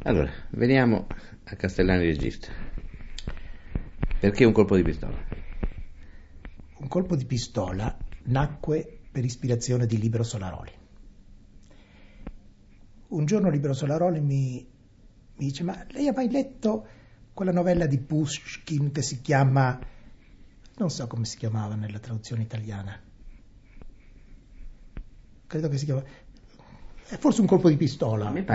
Allora, veniamo a Castellani Regista. Perché un colpo di pistola? Un colpo di pistola nacque per ispirazione di Libero Solaroli. Un giorno Libero Solaroli mi dice: ma lei ha mai letto quella novella di Pushkin che si chiama, non so come si chiamava nella traduzione italiana, credo che si chiama, è forse Un colpo di pistola.